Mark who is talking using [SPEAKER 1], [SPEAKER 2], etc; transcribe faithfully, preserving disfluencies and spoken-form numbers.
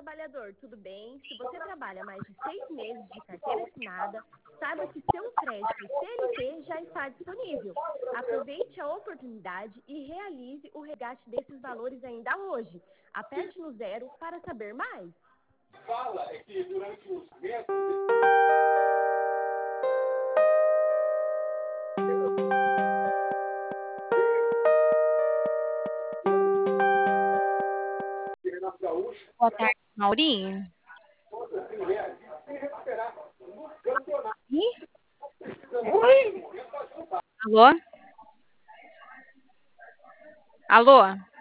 [SPEAKER 1] trabalhador, tudo bem? Se você trabalha mais de seis meses de carteira assinada, saiba que seu crédito C L T já está disponível. Aproveite a oportunidade e realize o resgate desses valores ainda hoje. Aperte no zero para saber mais.
[SPEAKER 2] Fala é que durante os meses.
[SPEAKER 3] Boa tarde, Maurinho. Ih? Alô? Alô?